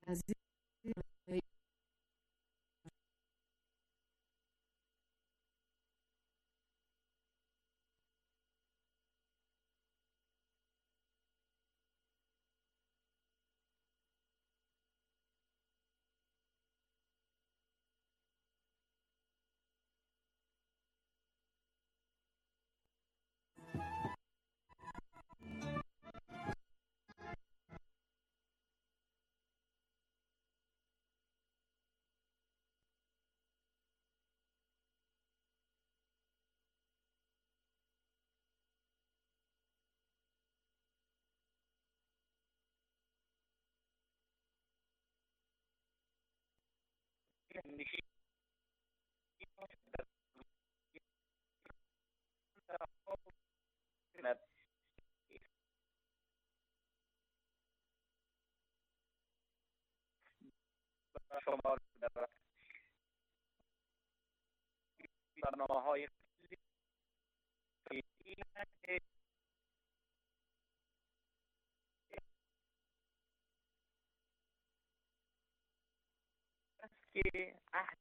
عزیز شما برنامه‌های که اهل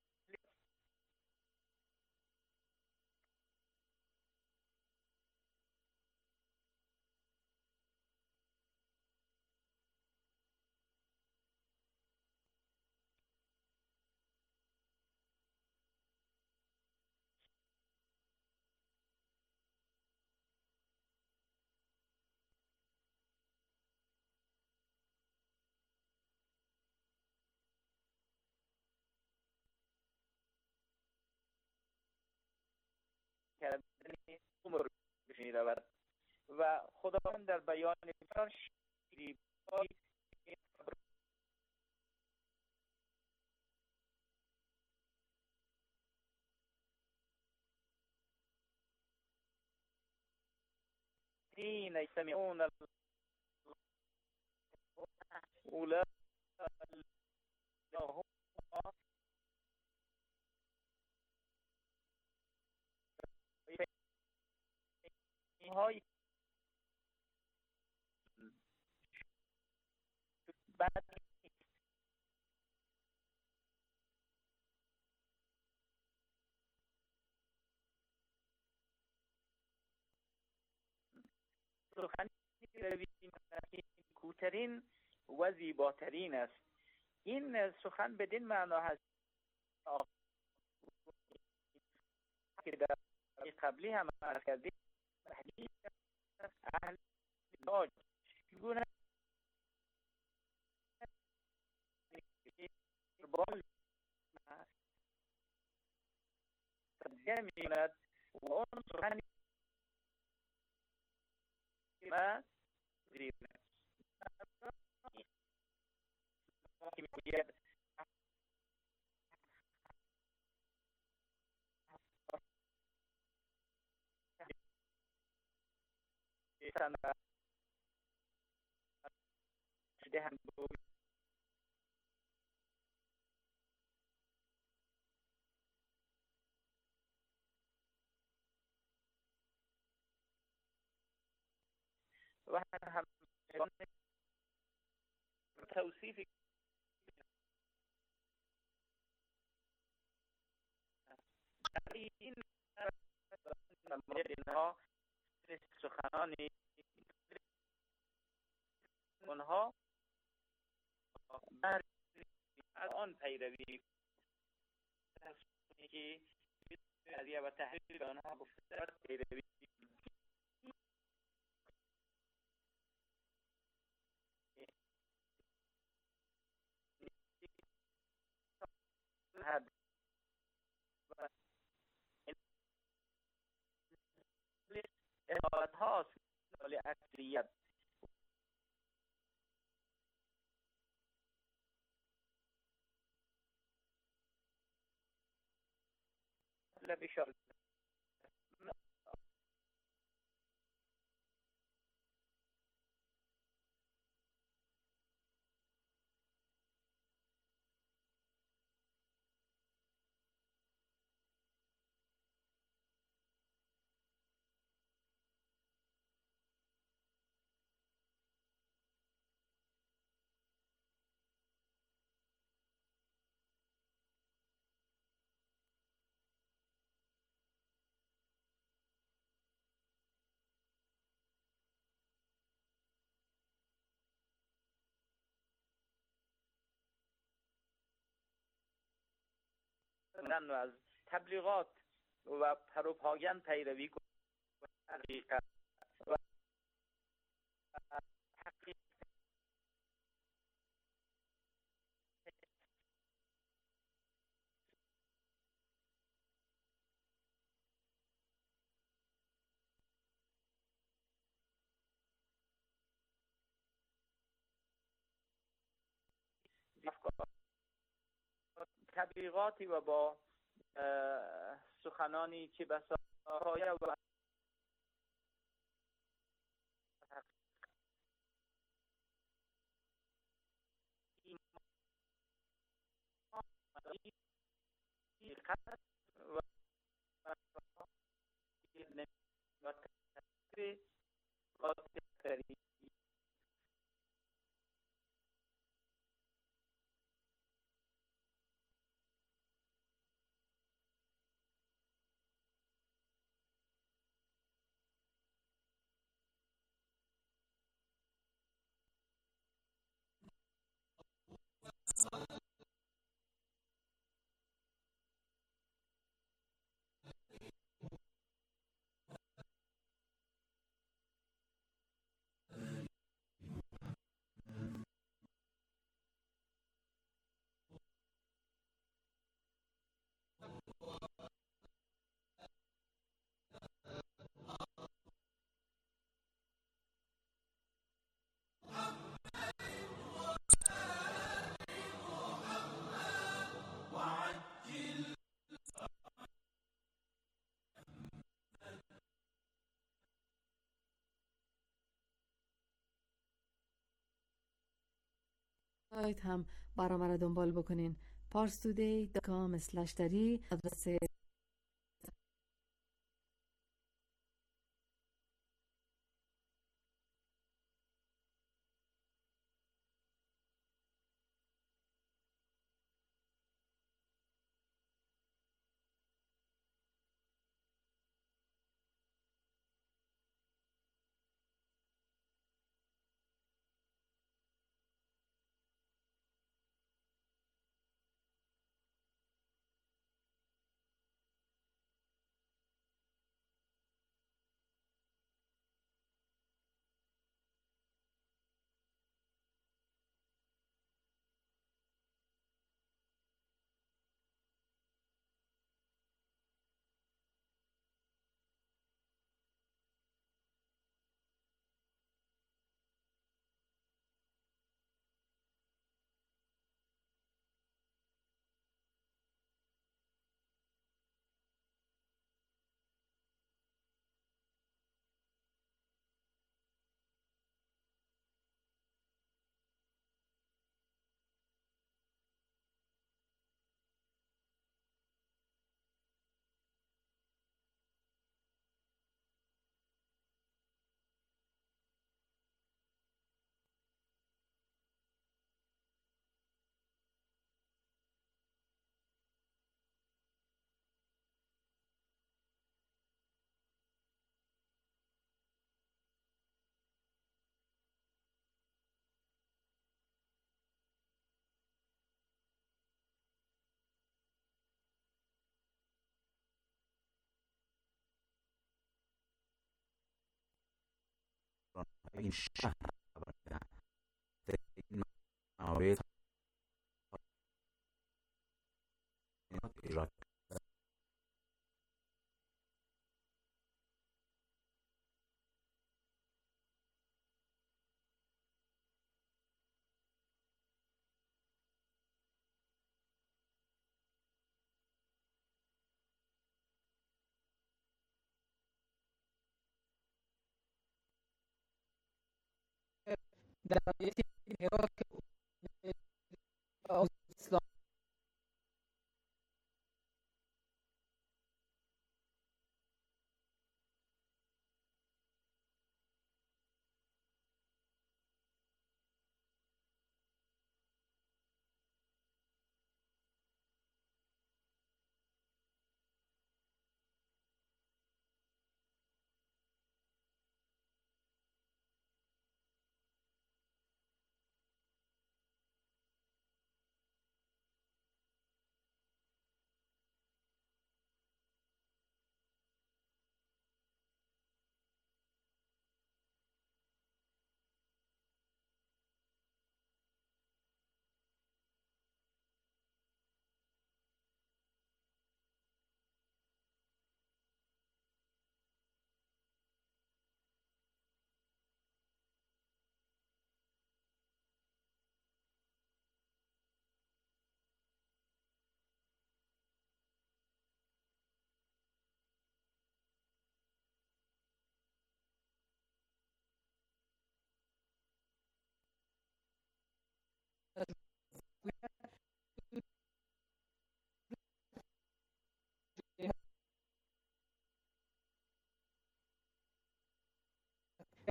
کردن عمر بشنی رود و خداوند در بیان شیری حين يستمعون أولئك هم های بعد سخنی رویم که کوترین و زیباترین است. این سخن بدین معنا هست که در قبلی هم عرض کردیم اهل داج چگونه بال تبدیل می‌کند و اون سخنی ما زیر که میگوید سند دهند و هم توصیف این مورد اینها سخنانی اونها بر از آن پیروی که قضیه و تحلیل به آنها گفته پیروی هست و اصالت هاست اکثریت بشار و از تبلیغات و پروپاگاند پیروی کنند و تبلیغاتی و با سخنانی که بسا و سایت هم برای من دنبال بکنین. parstoday.com/dari آدرس این شهر این موارد اجرا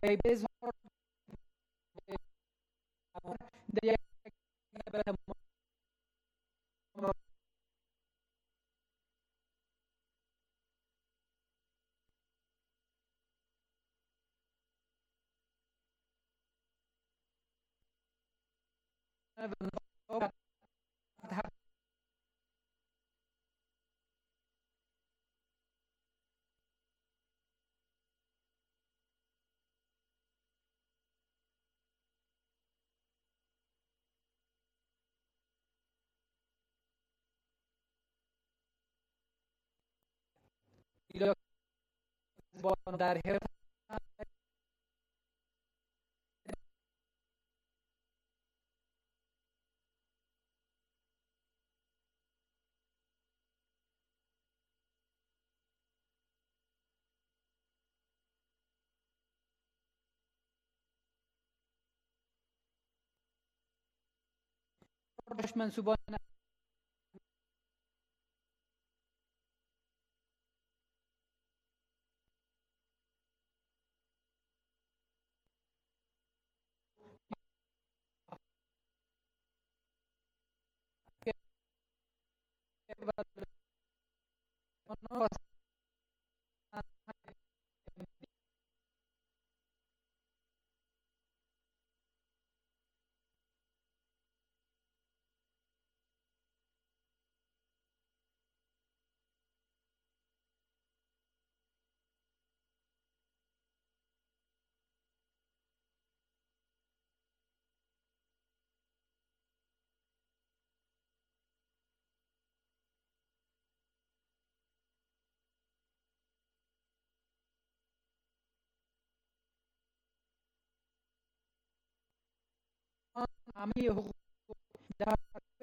بظهار در یک در حیات منصوبان همه حقوق در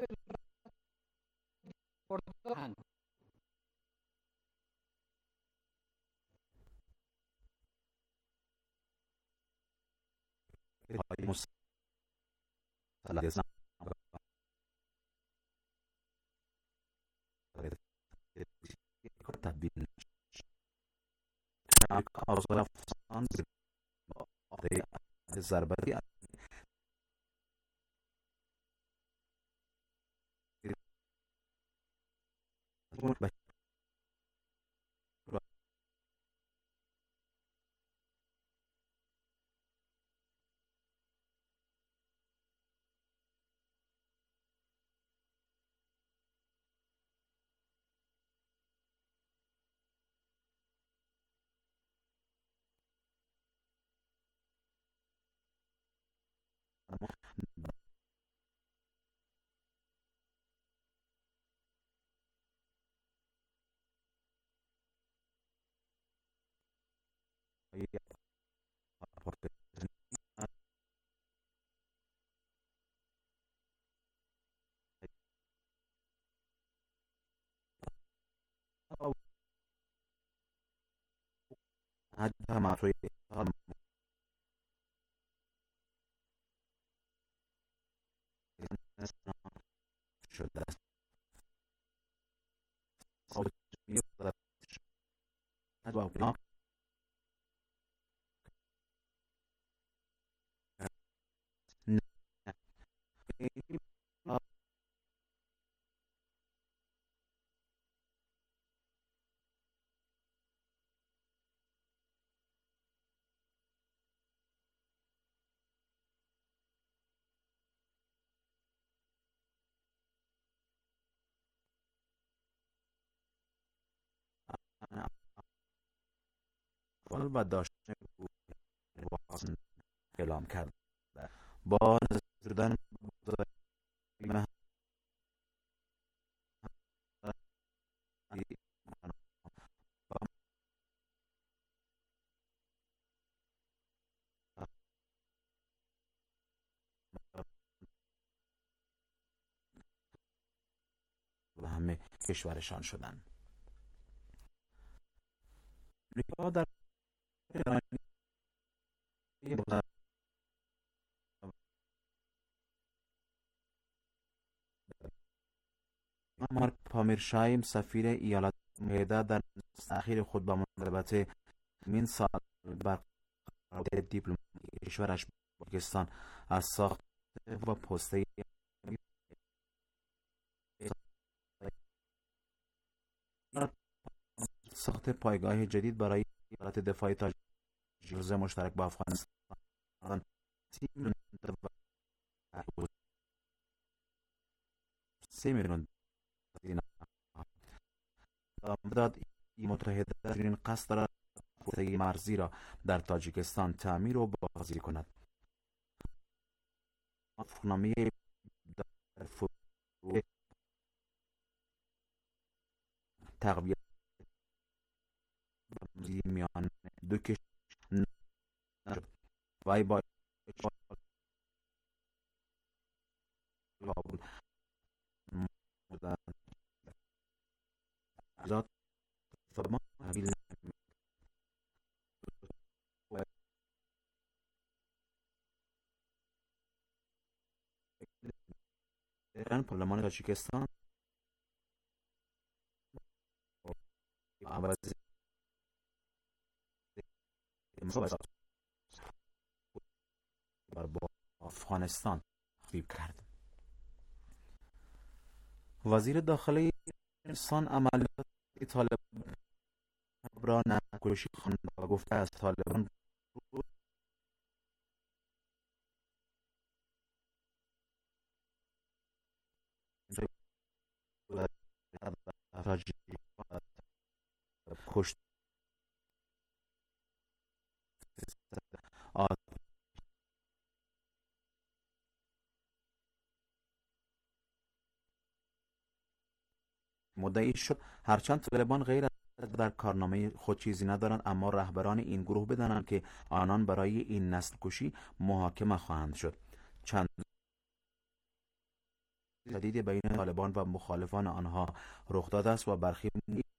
برده‌اند. تبدیل آزار افغانستان ضربتی مطرح شده است. و داشتن اعلام کرد با نزدن و همه کشورشان شدند. امریکا در مارک پامیرشایم سفیر ایالات متحده در اخیر خود با مناسبت این سال دیپلماتیک کشورش با پاکستان از ساخت و پسته ساخت پایگاه جدید برای وزارت دفاع تاجیکستان مشترک با افغانستان 3 میلیون داد. متحده این قصد دارد پروژه مرزی را در تاجیکستان تعمیر و بازسازی کند. موافقتنامه در فروع تقویت میان دو کشور نشد. وی با کابل ذات فرمان تحویل پارلمان تاجیکستان با افغانستان تخریب کرد. وزیر داخلی افغانستان عملیات طالبان را نکشی خواند و گفته از طالبان کشت مدعی شد. هرچند طالبان غیر از در کارنامه خود چیزی ندارند، اما رهبران این گروه بدانند که آنان برای این نسل کشی محاکمه خواهند شد. چند شدید بین طالبان و مخالفان آنها رخ داده است و برخی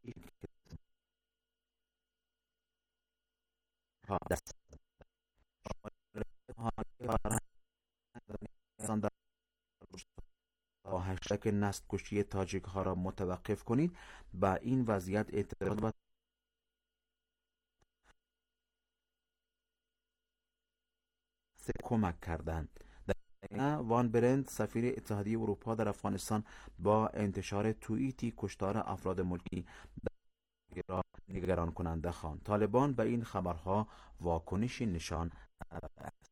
با هشتگ نسل کشی تاجیک ها را متوقف کنید با این وضعیت اعتراض و کمک کردند. وان برند سفیر اتحادیه اروپا در افغانستان با انتشار توییتی کشتار افراد ملکی را نگران کننده خواند. طالبان به این خبرها واکنشی نشان نداده است.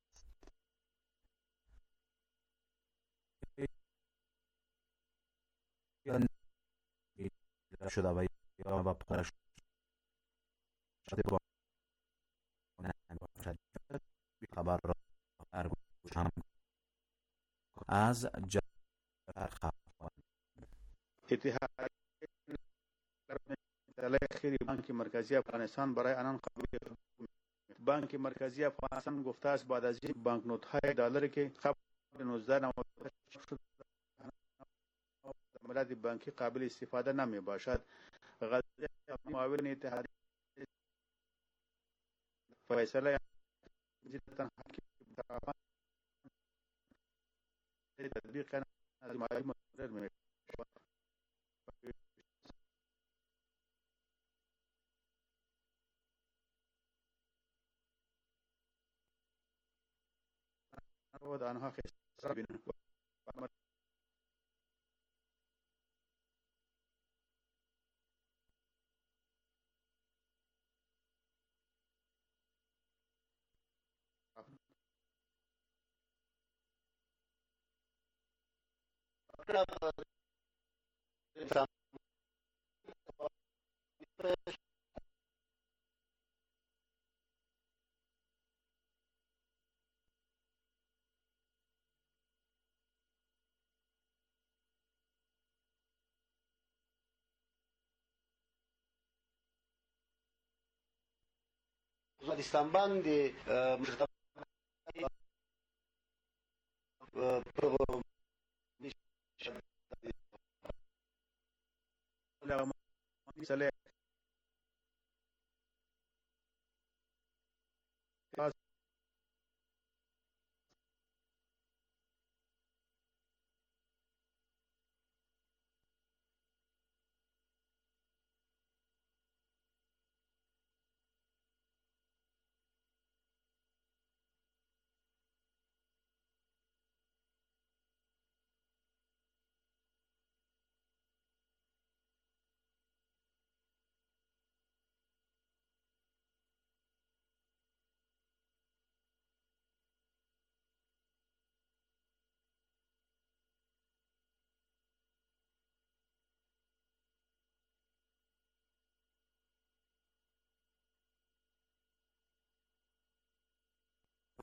شده و پارش خبر را برگزار از اتحادیه بانک مرکزی افغانستان برای آنان قبول بانک مرکزی افغانستان گفته است بعد از این بانکنوت های دلاری که قبل 1998 شد عملات بانکی قابل استفاده نمی باشد. قضیه معاون اتحادیه فیصله تطبیق از معاون مقرر می شود. آنها خسارت بینند. Afganistan باندې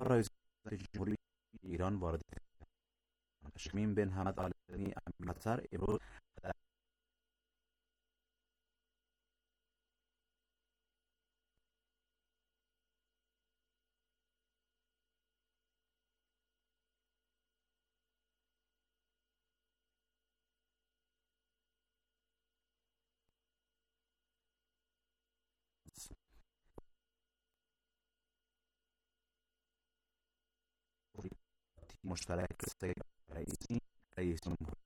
رئیس جمهوری ایران وارد شمیم بن حمد آل ثانی امیر امروز مشترک سید رئیسی رئیس جمهوری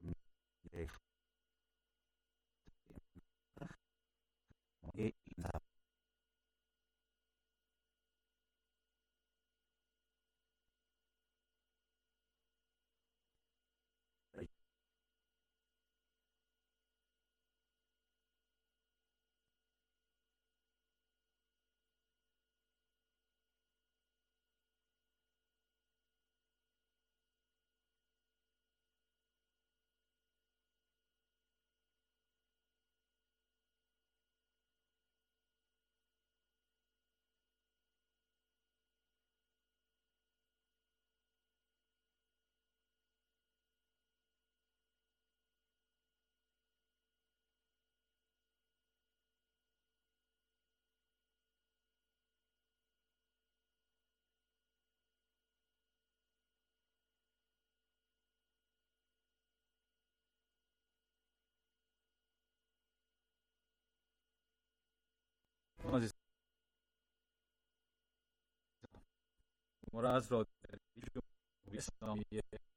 مراد را جمهوری اسلامی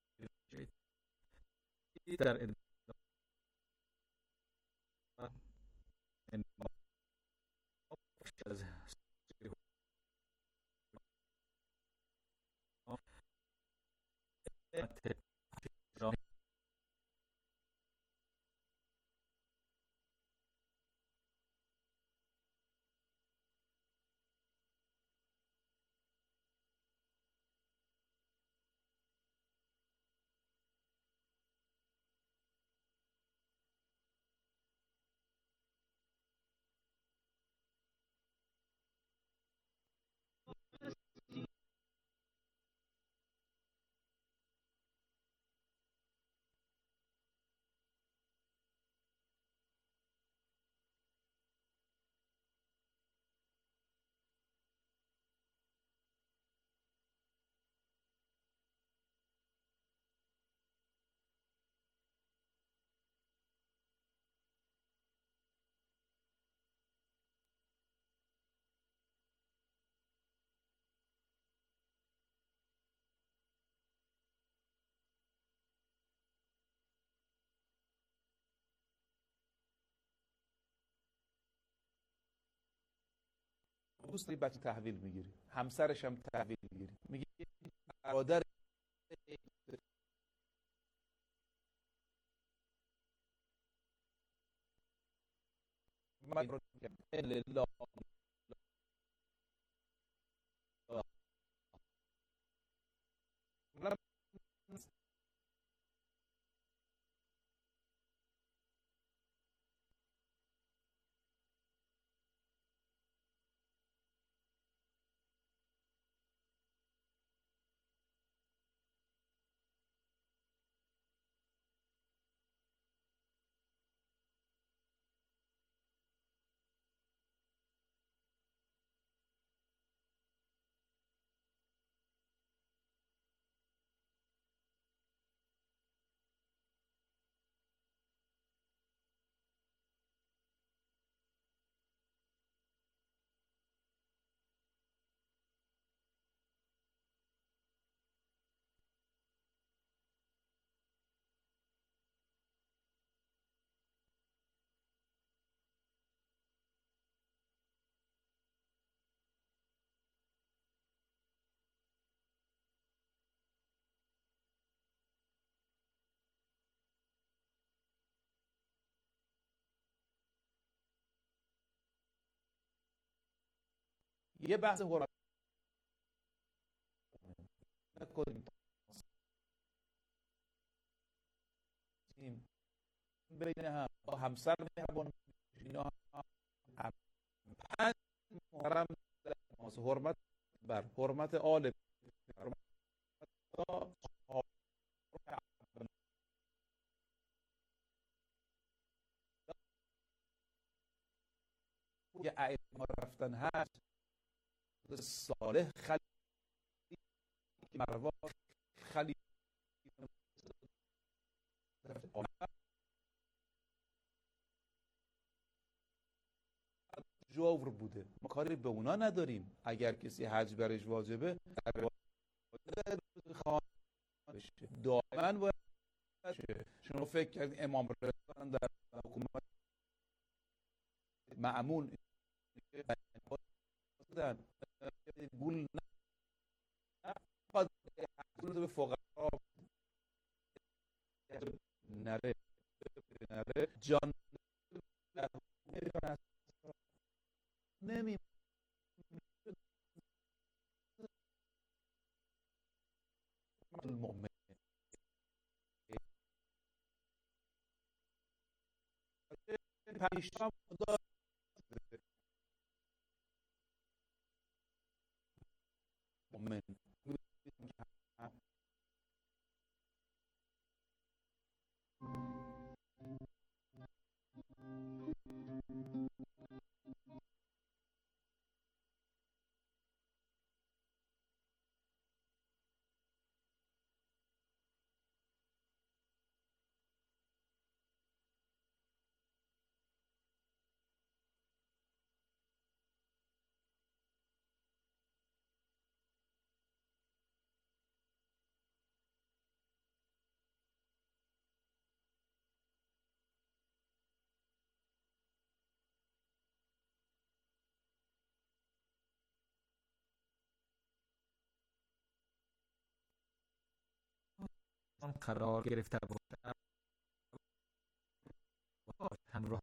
در دوست داری بچه تحویل میگیری، همسرش هم تحویل میگیری، میگی برادر من لله یه بحث حرمت نکنیم بین هم با همسر مهربان اینا هم پنج محرم حرمت بر حرمت آل یه ائمه رفتن هست صالح خلیل مروان خلیل جور بوده، ما کاری به اونا نداریم. اگر کسی حج برش واجبه بشه دائما باید بشه. شما فکر کردین امام رضا در حکومت مأمون گول نه به فقرا نره جان نمی المؤمن پیشتم خدا مؤمن قرار گرفته باشد همراه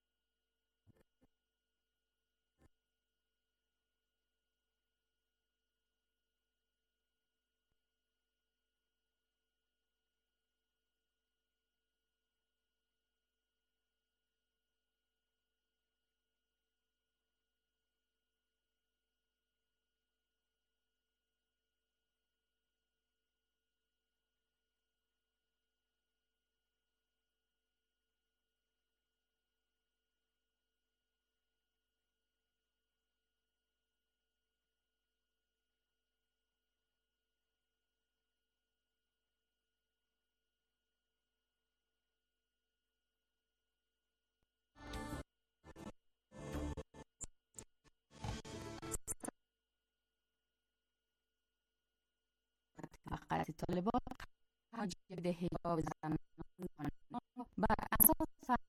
فقط طالبان حجب حجاب زنان بر اساس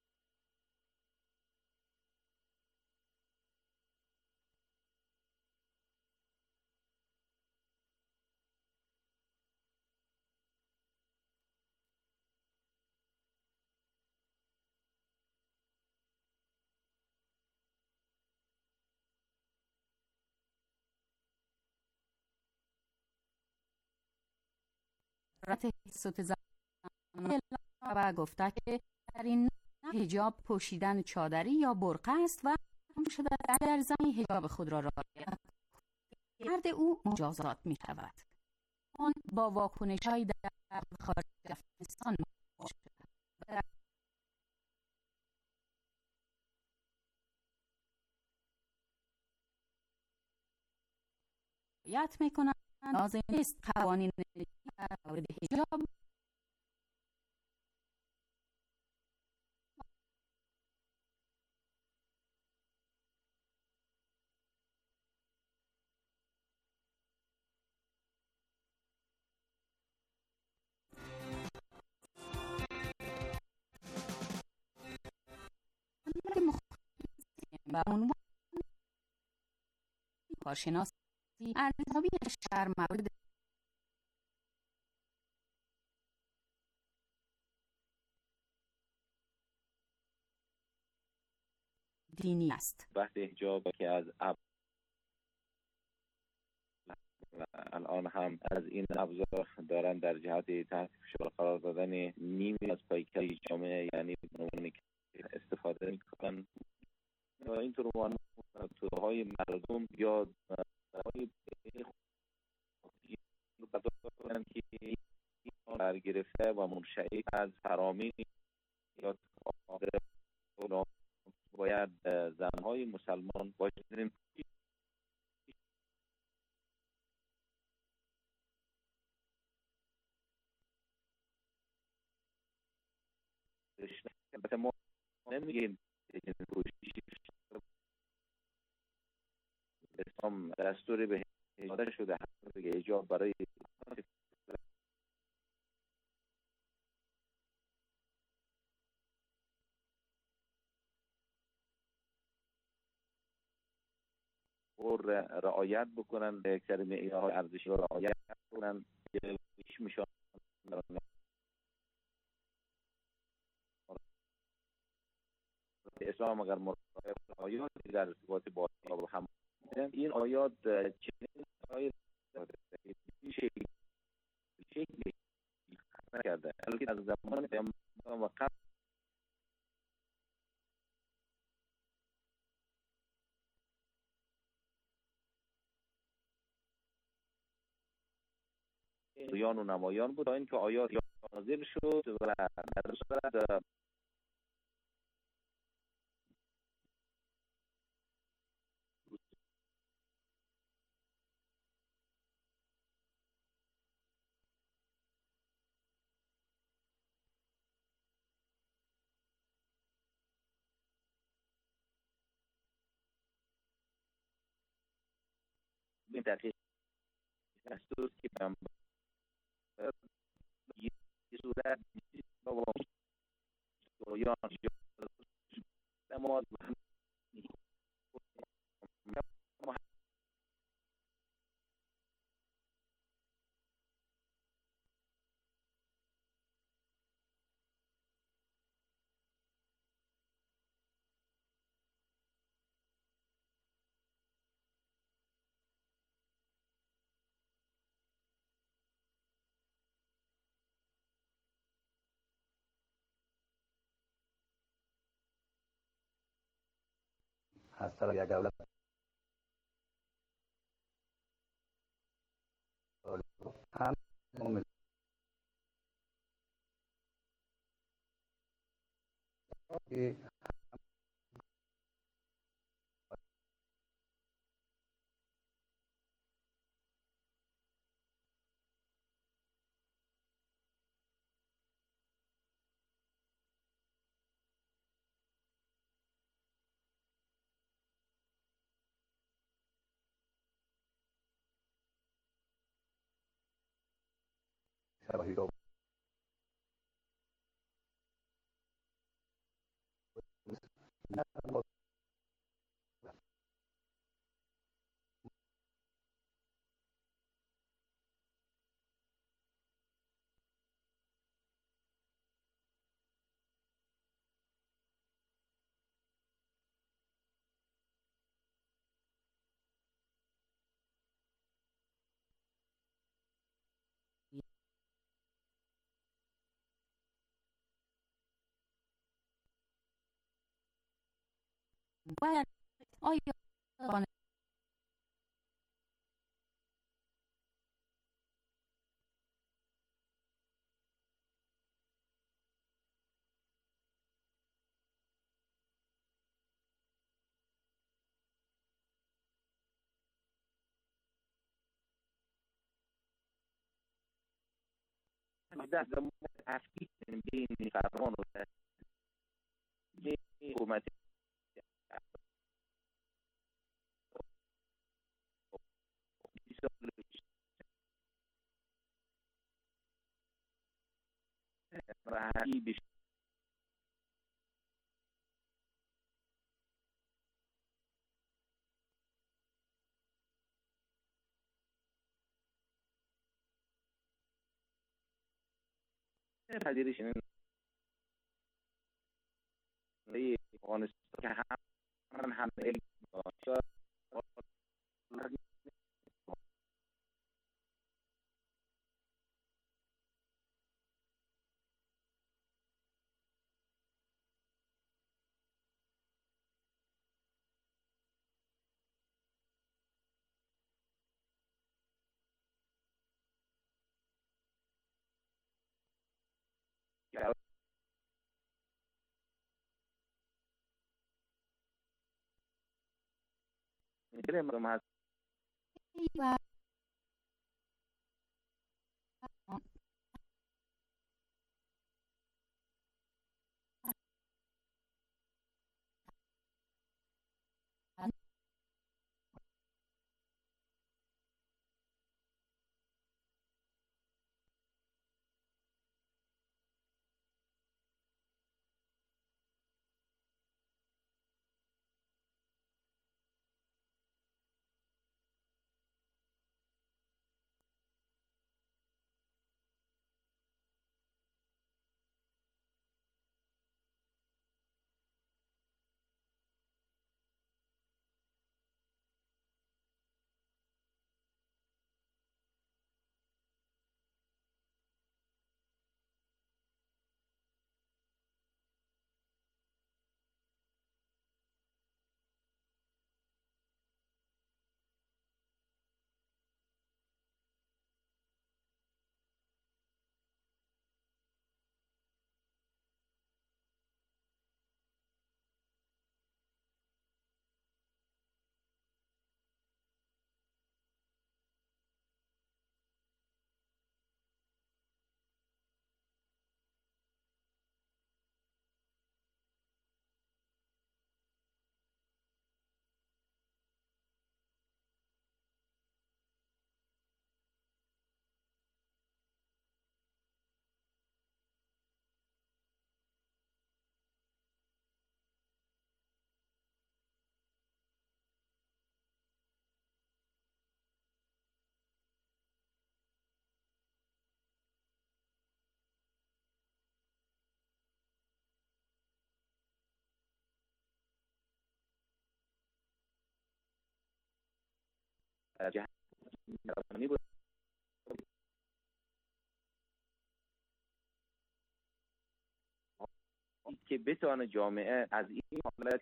رت صوت زنان و گفته که در این حجاب پوشیدن چادری یا برقع است و هم شده در زمین حجاب خود را رعایت کرده او مجازات می شود. آن با واکنش‌های در خارج افغانستان رعایت می کنند. لازم نیست قوانین مورد حجاب و عنوان کارشناسی ارزیابی شهر مورد دینی است. بحث حجاب که از الان هم از این ابزار دارن در جهت تحت فشار قرار دادن نیمی از پیکر جامعه یعنی عنوان استفاده میکنن و اینطور های مردم یا از فرامین یا باید زنهای مسلمان باشند. البته ما نمیگیم اسلام دستوری به داده شده که حجاب برای رعایت بکنن، اکثر معیارهای ارزشی رو رعایت کنن که میشون اسلام اگر مراقب آیاتی در ارتباط با هم این آیات چنین آیات شکلی کرده بلکه از زمان پیامبر و قبل رویان و نمایان بود تا اینکه آیات نازل شد و در صورت این دقیق دستور که پیامبر یه صورت با رویان نماز hasta la que habla Hidup باید آیا در زمان تفکیک بین فرمان و حکومت راهی بشه پذیرش این افغانستان که هم علم داشت که دل مردم هست و جهت بود که بتوانه جامعه از این حالت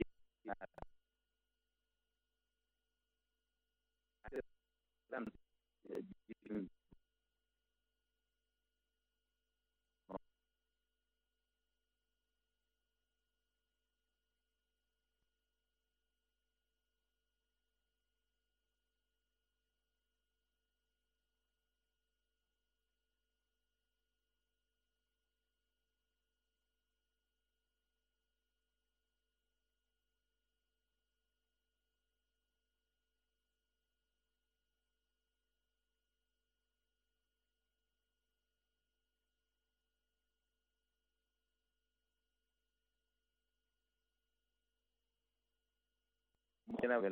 ممکنه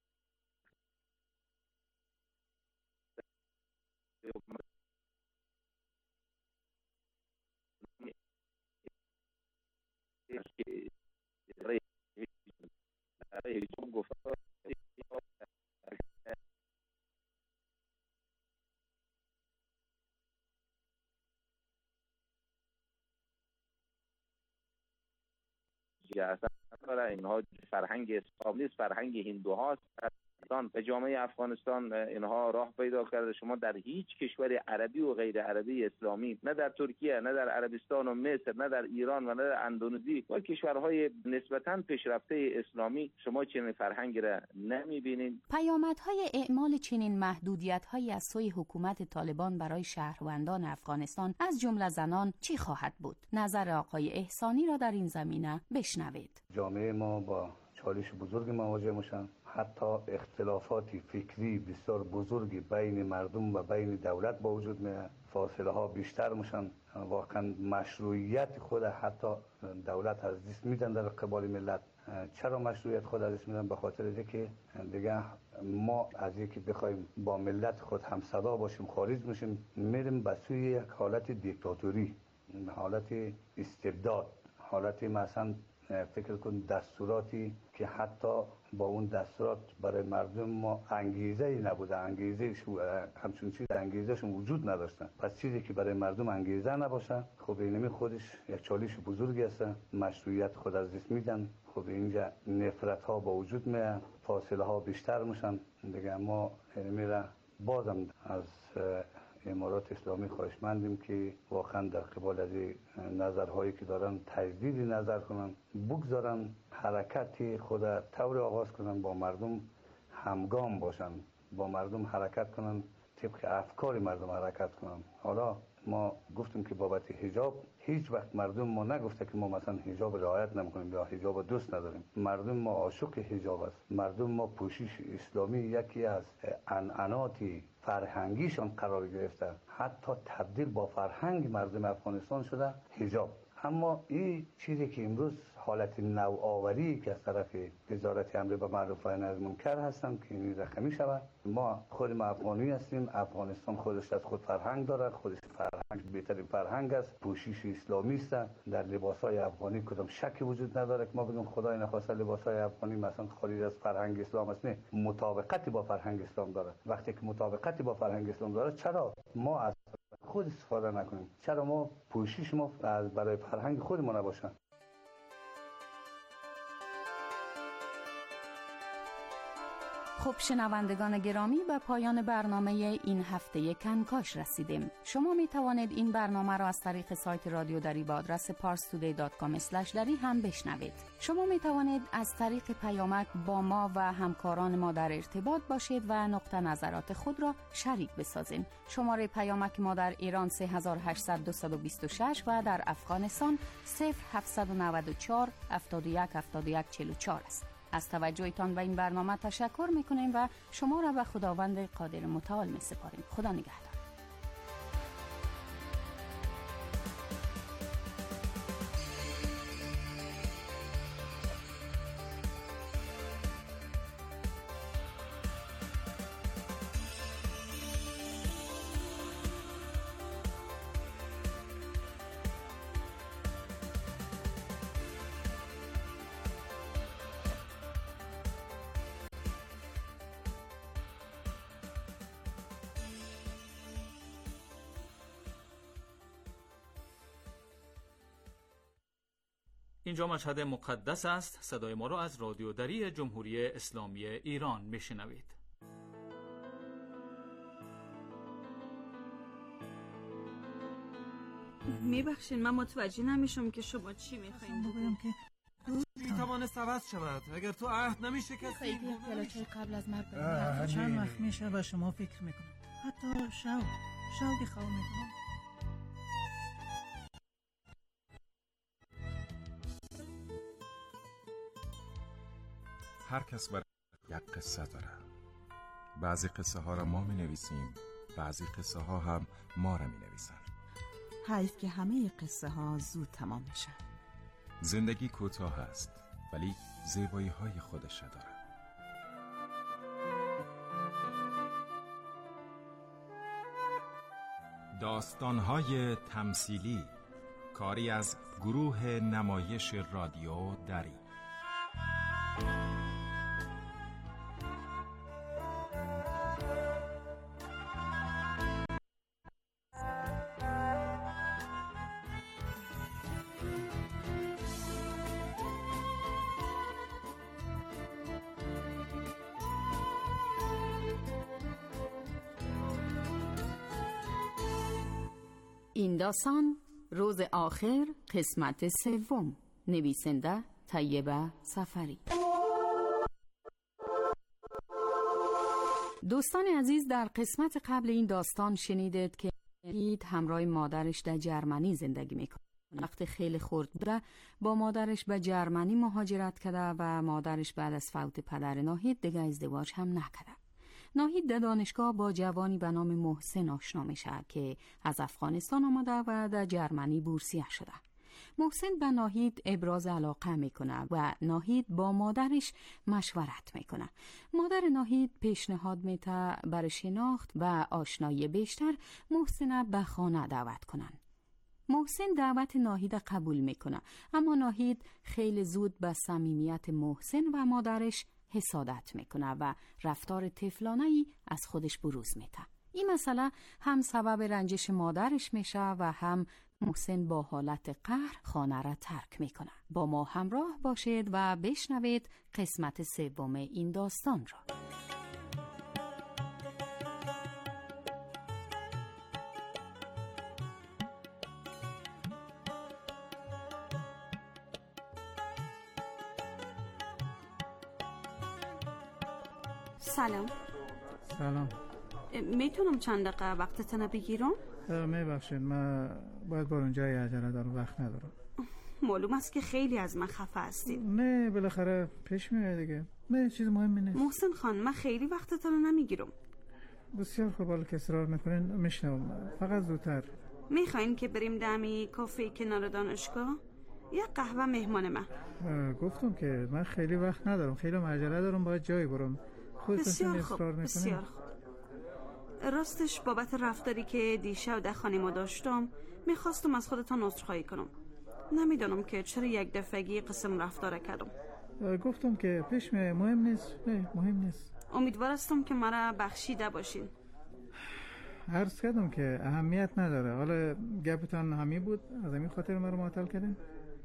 اینها فرهنگ اسلام نیست، فرهنگ هندوهاست. به جامعه افغانستان اینها راه پیدا کرده. شما در هیچ کشور عربی و غیر عربی اسلامی، نه در ترکیه، نه در عربستان و مصر، نه در ایران و نه در اندونزی و کشورهای نسبتاً پیشرفته اسلامی شما چنین فرهنگی را نمی‌بینید. پیامدهای اعمال چنین محدودیت‌هایی از سوی حکومت طالبان برای شهروندان افغانستان از جمله زنان چی خواهد بود؟ نظر آقای احسانی را در این زمینه بشنوید. جامعه ما با چالش بزرگ مواجه میشن. حتی اختلافات فکری بسیار بزرگی بین مردم و بین دولت با وجود میاد. فاصله ها بیشتر میشن. واقعا مشروعیت خود حتی دولت از دست میدن در قبال ملت. چرا مشروعیت خود از دست میدن؟ به خاطر اینکه دیگه ما از اینکه بخوایم با ملت خود هم صدا باشیم خارج میشیم، میریم به سوی یک حالت دیکتاتوری، حالت استبداد، حالت مثلا فکر کن دستوراتی که حتی با اون دستورات برای مردم ما انگیزه نبوده، همچون چیز انگیزهشون وجود نداشتن. پس چیزی که برای مردم انگیزه نباشه، خب اینمی خودش یک چالش بزرگی است. مشروعیت خود از دست میدن. خب اینجا نفرت ها با وجود میاد، فاصله ها بیشتر میشن دیگه. ما اینمی بازم از امارات اسلامی خواهشمندیم که واقعا در قبال از نظرهایی که دارن تجدید نظر کنن، بگذارن حرکت خود طور آغاز کنن، با مردم همگام باشن، با مردم حرکت کنن، طبق افکار مردم حرکت کنن. حالا ما گفتیم که بابت حجاب هیچ وقت مردم ما نگفته که ما مثلا حجاب رعایت نمیکنیم یا حجاب دوست نداریم. مردم ما عاشق حجاب است. مردم ما پوشش اسلامی یکی از عنعنات فرهنگیشان قرار گرفته، حتی تبدیل با فرهنگ مردم افغانستان شده حجاب. اما این چیزی که امروز حالت نوآوری که از طرف وزارت امر به معروف و نهی از منکر هستم که این رقمی شود، ما خود افغانی هستیم، افغانستان خودش از خود فرهنگ داره، خودش فرهنگ بهترین فرهنگ است، پوشش اسلامی است. در لباسای افغانی کدام شکی وجود نداره که ما بگیم خدای نخواسته لباسای افغانی مثلا خارج از فرهنگ اسلام است. نه، مطابقتی با فرهنگ اسلام داره. وقتی که مطابقتی با فرهنگ اسلام داره، چرا ما از خود استفاده نکنیم؟ چرا ما پوشش ما از برای فرهنگ خودمون نباشه؟ خب شنوندگان گرامی، به پایان برنامه این هفته کنکاش رسیدیم. شما می توانید این برنامه را از طریق سایت رادیو دری با آدرس parstoday.com/dari هم بشنوید. شما می توانید از طریق پیامک با ما و همکاران ما در ارتباط باشید و نقطه نظرات خود را شریک بسازید. شماره پیامک ما در ایران 3800 و در افغانستان 0794 71 71 44 است. از توجهتان به این برنامه تشکر میکنیم و شما را به خداوند قادر متعال میسپاریم. خدا نگهدار. اینجا مشهد مقدس است. صدای ما را از رادیو دری جمهوری اسلامی ایران میشنوید. میبخشین من متوجه نمیشم که شما چی میخواین بگویم که میتوانست عوض شود اگر تو عهد نمیشه که خیلی پیاله‌چای قبل از مرگ چند وقت میشه و شما فکر میکنم حتی شوقی خواه میکنم. هر کس برای یک قصه داره. بعضی قصه ها را ما می نویسیم، بعضی قصه ها هم ما را می نویسن. حیف که همه قصه ها زود تمام میشن. زندگی کوتاه است ولی زیبایی های خودش داره. داستان های تمثیلی، کاری از گروه نمایش رادیو دری. این داستان روز آخر قسمت 3. نویسنده طیبه سفری. دوستان عزیز، در قسمت قبل این داستان شنیدید که ناهید همراه مادرش در جرمنی زندگی میکنه. وقتی خیلی خرد بوده با مادرش به جرمنی مهاجرت کرده و مادرش بعد از فوت پدر ناهید دیگه ازدواج هم نکرده. ناهید در دانشگاه با جوانی به نام محسن آشنا میشه که از افغانستان آمده و در جرمنی بورسیه شده. محسن به ناهید ابراز علاقه میکنه و ناهید با مادرش مشورت میکنه. مادر ناهید پیشنهاد میده برای شناخت و آشنایی بیشتر محسن به خانه دعوت کنن. محسن دعوت ناهید قبول میکنه، اما ناهید خیلی زود به صمیمیت محسن و مادرش حسادت میکنه و رفتار طفلانه‌ای از خودش بروز میده. این مسئله هم سبب رنجش مادرش میشه و هم محسن با حالت قهر خانه را ترک میکنه. با ما همراه باشید و بشنوید قسمت 3 این داستان را. سلام. سلام. میتونم چند دقیقه وقتتون بگیرم؟ میبخشید، من باید برون جای عجله دارم، وقت ندارم. معلوم است که خیلی از من خفه هستید. نه بالاخره پیش میاد دیگه. نه چیز مهمی نیست. محسن خان، من خیلی وقتتون رو نمیگیرم. بسیار خوب، حالا که اصرار میکنین میشنوم، فقط زودتر. میخواین که بریم دمی کافه کنار دانشگاه؟ یه قهوه مهمان من. گفتم که من خیلی وقت ندارم، خیلی عجله دارم، باید جایی برم. بسیار خوب، بسیار خوب. راستش بابت رفتاری که دیشب در خانه ما داشتم میخواستم از خودتان عذرخواهی کنم. نمیدونم که چرا یک دفعگی قسم رفتار کردم. گفتم که پیش مهم نیست. نه مهم نیست. امیدوار هستم که مرا بخشیده باشین. عرض کردم که اهمیت نداره. حالا گپتان همین بود، از همین خاطر مرا معطل کردین؟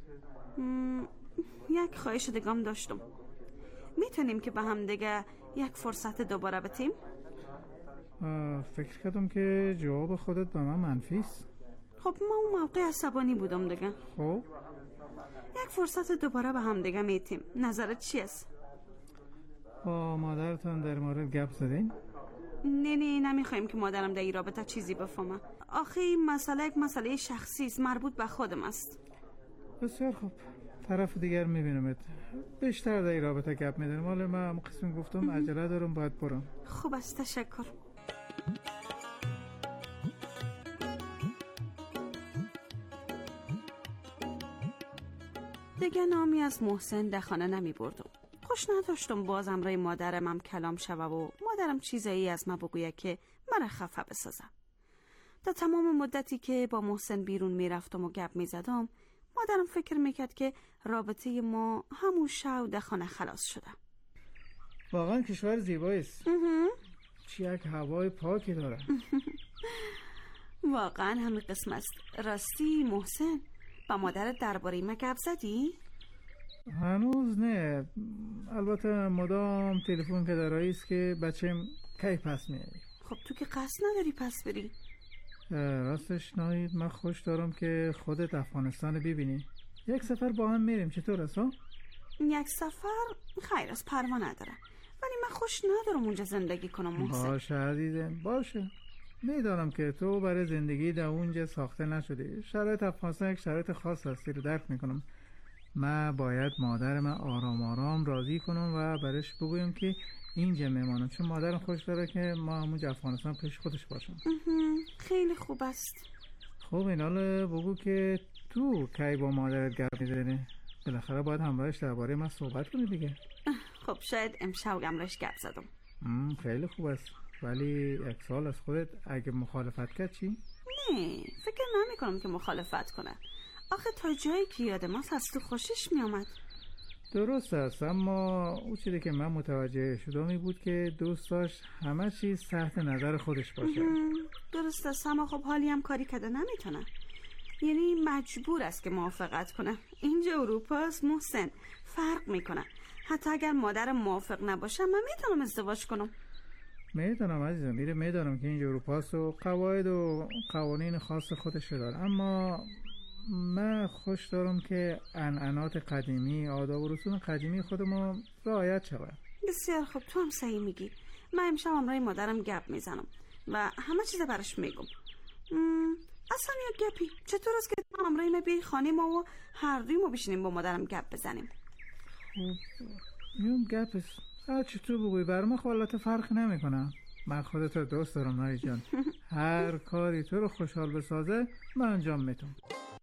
یک خواهش دیگه داشتم. میتونیم که به هم دیگه یک فرصت دوباره بتیم؟ فکر کردم که جواب خودت به من منفی است. خب ما اون موقع عصبانی بودم دیگه. خب یک فرصت دوباره به هم دیگه میتیم. نظرت چی است؟ با مادرتان در مورد گپ زدین؟ نه نمیخوایم که مادرم در این رابطه چیزی بفهمه. آخه این مسئله یک مسئله شخصی است، مربوط به خودم است. بسیار خوب، طرف دیگر میبینمت. بیشتر در این رابطه گپ میدنم. حالا من قسم گفتم عجله دارم، باید برم. خوب است، تشکر. دیگه نامی از محسن در خانه نمی بردم. خوش نداشتم باز امرای مادرم کلام شوه و مادرم چیزایی از ما بگویه که من خفه بسازم. تا تمام مدتی که با محسن بیرون می رفتم و گپ می زدم، مادرم فکر میکرد که رابطه ما همون شو در خانه خلاص شده. واقعا کشور زیبایی است. چه یک هوای پاکی داره. واقعا همین قسم است. راستی محسن، با مادرت درباره ما گپ زدی؟ هنوز نه. البته مدام تلفن که دارایی است که بچم کی پس میاری. خب تو که قصد نداری پس بری؟ راستش ناهید، من خوش دارم که خودت افغانستان ببینی. یک سفر با هم میریم، چطور است؟ یک سفر خیر است، پروا نداره، ولی من خوش ندارم اونجا زندگی کنم محسن. باشه عزیزم، باشه. میدانم که تو برای زندگی در اونجا ساخته نشدی. شرایط افغانستان یک شرایط خاص هستی رو درک میکنم. من باید مادرم آرام آرام راضی کنم و برش بگویم که اینجا میمانم، چون مادرم خوش داره که ما همونجا افغانستان پیش خودش باشم. خیلی خوب است. خب این حالا بگو که تو کی با مادرت گپ میزنی؟ بالاخره باید همراهش درباره من صحبت کنی دیگه. خب شاید امشب همراهش گپ زدم. خیلی خوب است، ولی یک سال از خودت اگه مخالفت کرد چی؟ نه فکر نمی کنم که مخالفت کنه. آخه تا جایی که یادم است از تو خوشش می آمد. درست است، اما او چیزی که من متوجه شدم بود که دوست داشت همه چیز تحت نظر خودش باشه. درست است، اما خب حالی هم کاری کرده نمیتونه. یعنی مجبور است که موافقت کنه. اینجا اروپا است محسن، فرق میکنه. حتی اگر مادر موافق نباشه من میتونم ازدواج کنم. میدونم عزیزم، میدونم که اینجا اروپا است و قواعد و قوانین خاص خودش داره، اما من خوش دارم که عنعنات قدیمی، آداب و رسوم قدیمی خودمو رعایت شود. بسیار خوب، تو هم صحیح میگی. من امشب همراه مادرم گپ میزنم و همه چیز براش میگم. اصلا یا گپی چطور است که تو همراه ما بیای خانه ما و هر دوی ما بشینیم با مادرم گپ بزنیم؟ خب یون گپ است، هر چی تو بگوی برام خالت فرق نمیکنه. من خودت رو دوست دارم نایی جان. هر کاری تو رو خوشحال بسازه من انجام میتونم.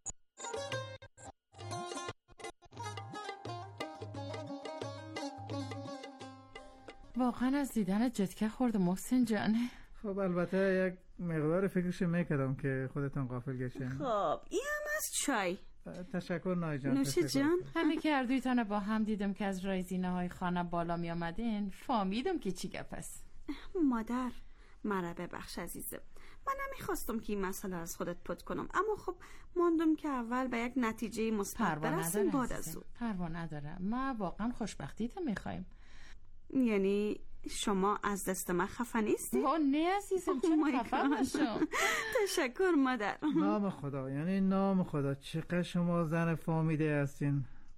واقعا از دیدن جدکه خورده محسن جانه. خب البته یک مقدار فکرش میکردم که خودتان غافل گشتین. خب این هم از چای. تشکر نای جان. نوش جان. همه که اردویتانه با هم دیدم که از رایزینه های خانه بالا می آمدین، فهمیدم که چی گپ است. مادر مرا ببخش عزیزم، من نمیخواستم که این مسئله از خودت پت کنم، اما خب ماندم که اول به یک نتیجه مثبت برسیم بعد از اون. پروا نداره، ما واقعا خوشبختیت میخوایم. یعنی شما از دست من خفه نیستی؟ نه عزیزم، چرا خفه نشم؟ تشکر مادر. نام خدا، یعنی نام خدا، چقدر شما زن فهمیده هستین.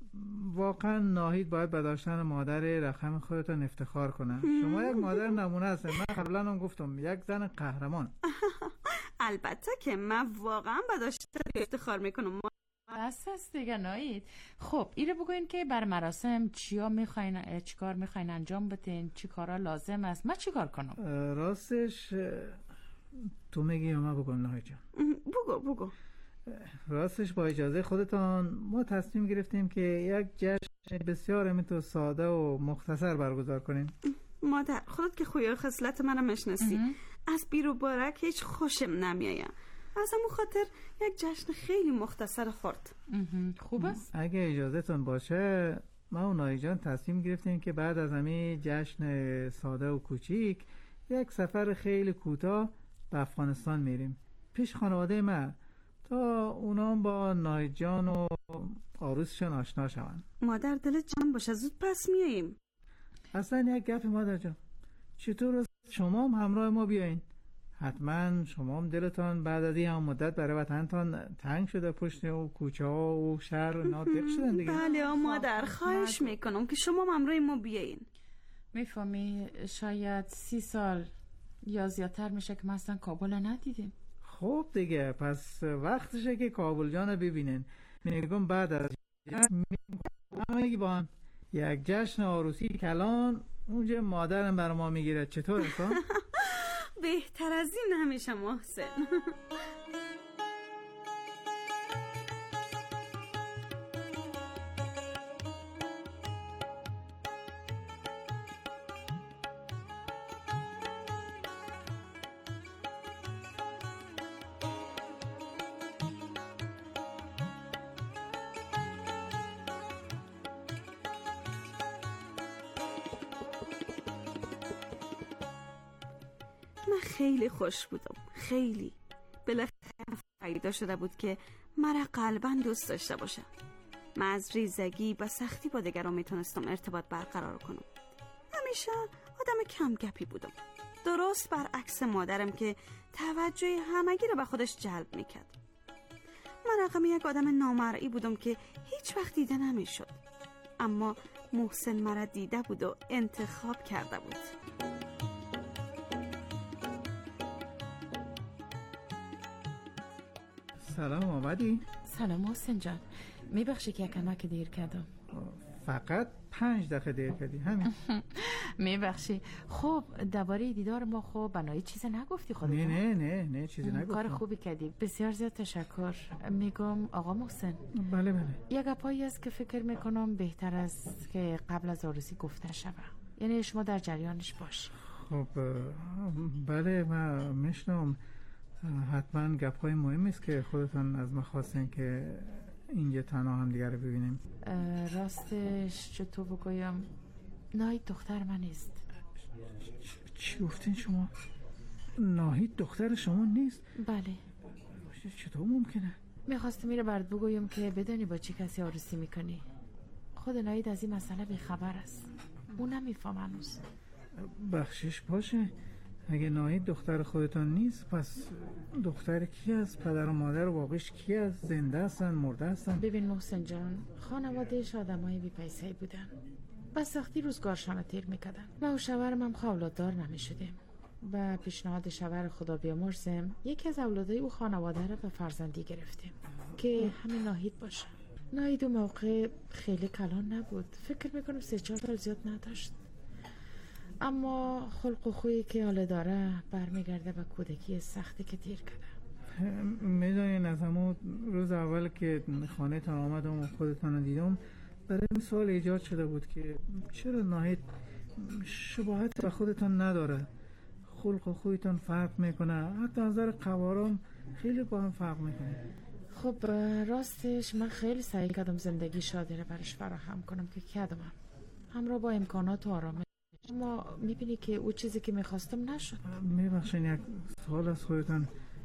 واقعا ناهید باید به داشتن مادر رقم خودتان افتخار کنه. شما یک مادر نمونه هستید. من قبلا هم گفتم یک زن قهرمان. البته که من واقعا به داشتن افتخار میکنم. بس است دیگه ناهید. خب اینو بگوین که بر مراسم چیکار میخواین انجام بدین، چی کارا لازم است، من چیکار کنم؟ راستش تو میگی یا من بگم ناهید جان؟ بگو. راستش با اجازه خودتان ما تصمیم گرفتیم که یک جشن بسیار میتو ساده و مختصر برگزار کنیم. مادر خودت که خوی و خصلت منو میشناسی، از بیرو بارک هیچ خوشم نمیایم. از همون خاطر یک جشن خیلی مختصر خورد. خوب است؟ اگه اجازهتون باشه ما و ناهید جان تصمیم گرفتیم که بعد از همین جشن ساده و کوچیک یک سفر خیلی کوتاه به افغانستان میریم پیش خانواده من تا اونا با ناهید جان و عروسشون آشنا شون. مادر دلت جمع باشه، زود پس میاییم. اصلا یک گپ مادر جان، چطور شما هم همراه ما بیاین؟ حتما شما هم دلتان بعد از این مدت برای وطنتان تنگ شده، پشت و کوچه ها و شهر و نادق شدن دیگه. بله مادر، خواهش میکنم که شما هم همراه ما بیاین. میفهمی شاید 30 سال یا زیادتر میشه که ما اصلا کابل ندیدیم. خب دیگه پس وقتشه که کابل جان ببینین. میگم بعد از همه با هم یک جشن عروسی کلان اونجا مادرم بر ما میگیره. چطور انسان؟ بهتر از این همیشه محسن. من خیلی خوش بودم، خیلی. بالاخره پیدا شده بود که مرا قلباً دوست داشته باشه. من از ریزگی به سختی با دیگران میتونستم ارتباط برقرار کنم. همیشه آدم کم گپی بودم، درست برعکس مادرم که توجه همگی رو به خودش جلب میکرد. من رقم یک آدم نامرئی بودم که هیچ وقت دیده نمیشد، اما محسن مرا دیده بود و انتخاب کرده بود. سلام آمدی؟ سلام محسن جان، میبخشی که کمک دیر کردم. فقط 5 دقیقه دیر کردی همین. میبخشی. خب درباره دیدار ما خب بنایی چیز نگفتی خودت؟ نه چیزی نگفتم. کار خوبی کردی، بسیار زیاد تشکر. میگم آقا محسن. بله یک گپایی است که فکر میکنم بهتر است که قبل از عروسی گفته شود، یعنی شما در جریانش باشی. خب بله من میشنم. حتما گپ‌های مهمی است که خودتان از ما خواستین که اینجا تنها هم دیگر رو ببینیم. راستش چطور بگویم، ناهید دختر من نیست. چی گفتین شما؟ ناهید دختر شما نیست؟ بله. چطور ممکنه؟ میخواستم میره برات بگویم که بدانی با چی کسی عروسی میکنی. خود ناهید از این مسئله بیخبر است، اون نمیفهم هنوز. بخشش باشه. اگه ناهید دختر خودتان نیست پس دختر کی است؟ پدر و مادر واقعش کی است؟ زنده هستن مرده هستن؟ ببین محسن جان، خانوادهش آدمای بی پیسه‌ای بودن، با سختی روزگارشان تیر میکردن. ما و شوهرم هم اولاددار نمیشدیم و پیشنهاد شوهر خدا بیامرزم یکی از اولادای او خانواده را به فرزندی گرفتیم که همین ناهید باشه. ناهید اون موقع خیلی کلان نبود، فکر میکنم 3-4 سال زیاد نداشت، اما خلق و خویی که حالا داره برمیگرده به کودکی سختی که تیر کرده. میدونین از همون روز اول که خانه تان آمدم و خودتان رو دیدم برای این سوال ایجاد شده بود که چرا ناهید شباهت به خودتان نداره؟ خلق و خویتان فرق میکنه، حتی نظر قوارام خیلی با هم فرق میکنه. خب راستش من خیلی سعی کردم زندگی شادی رو برش فراهم کنم که کردم، همراه با امکانات و آرامش، اما میبینی که او چیزی که میخواستم نشد. میبخشین یک سوال از خودتان،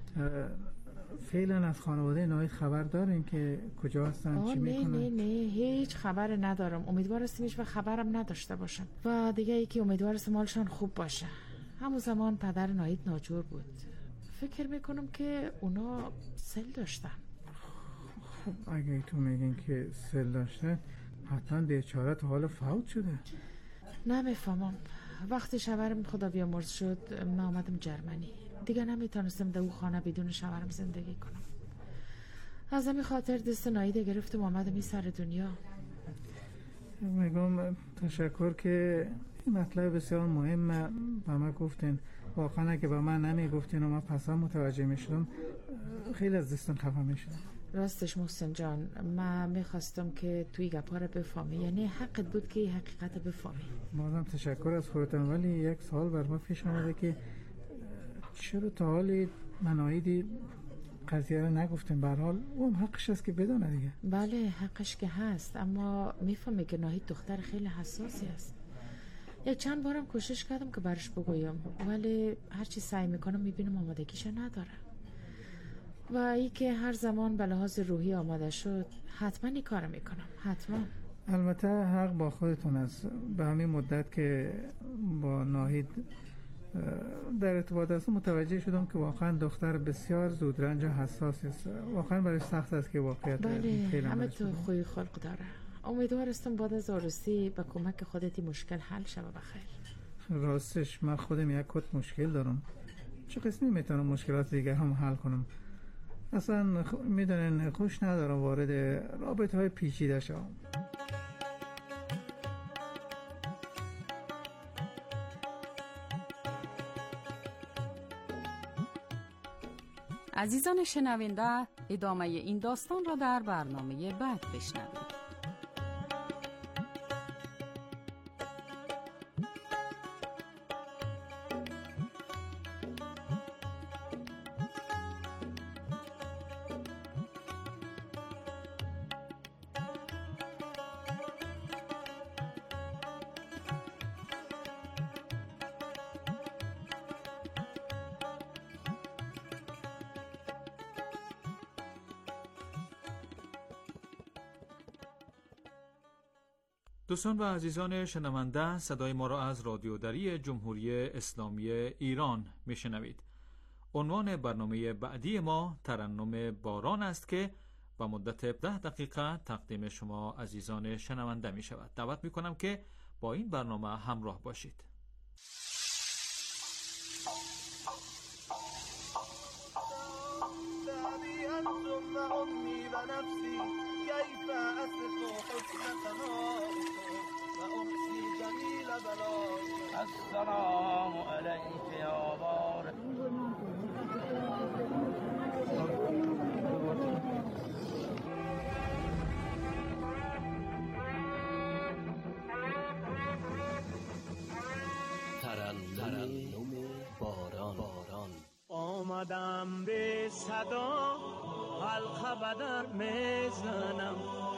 فعلا از خانواده ناهید خبر دارین که کجا هستن؟ چی میکنن؟ نه هیچ خبر ندارم. امیدوارستم هیچ و خبرم نداشته باشم و دیگه یکی امیدوارستم حالشان خوب باشه. همون زمان پدر ناهید ناجور بود، فکر میکنم که اونا سل داشتن. خب اگه تو میگین که سل داشتن حتما بیچاره تا حال فوت شده. نمیفهمم. وقتی شوهرم خدا بیامرز شد من آمدم جرمنی. دیگه نمیتونستم در او خانه بدون شوهرم زندگی کنم. از همین خاطر دست نایده گرفتم آمدم این سر دنیا. میگم تشکر که این مطلب بسیار مهم با من گفتین. واقعا اگه با من نمیگفتین و من پسا متوجه میشدم خیلی از دستان خفه میشدم. راستش محسن جان، من میخواستم که توی گپا رو بفهمی، یعنی حقت بود که حقیقت بفهمی. بازم تشکر از خودتان، ولی یک سال بر ما پیش آمده که چرا تا حالی مناهیدی قضیه رو نگفتیم. به هر حال اون حقش است که بدونه دیگه. بله حقش که هست، اما میفهمی که ناهید دختر خیلی حساسی است. یک چند بارم کوشش کردم که برش بگویم، ولی هرچی سعی میکنم میبینم آمادگیش نداره. و ای که هر زمان به لحاظ روحی آماده شد حتما این کار میکنم. حتما. البته حق با خودتون است. به همین مدت که با ناهید در ارتباط است متوجه شدم که واقعا دختر بسیار زودرنج و حساس است. واقعا برای سخت است که واقعیت بله همه تو خوی خلق داره. امیدوارستم بعد از عروسی به کمک خودتی مشکل حل شود بخیر. راستش من خودم یک کت مشکل دارم. چه قسمی میتونم مشکلات دیگه هم حل کنم. اصلا میدونن خوش ندارم وارد رابطه های پیچیده شم. عزیزان شنونده، ادامه این داستان را در برنامه بعد بشنوید. دوستان و عزیزان شنونده، صدای ما را از رادیو دری جمهوری اسلامی ایران میشنوید. عنوان برنامه بعدی ما ترنم باران است که با مدت 10 دقیقه تقدیم شما عزیزان شنونده می شود. دعوت می کنم که با این برنامه همراه باشید. السلام علیک یا بار ترنم باران. آمدم به صدا حلقه بدر میزنم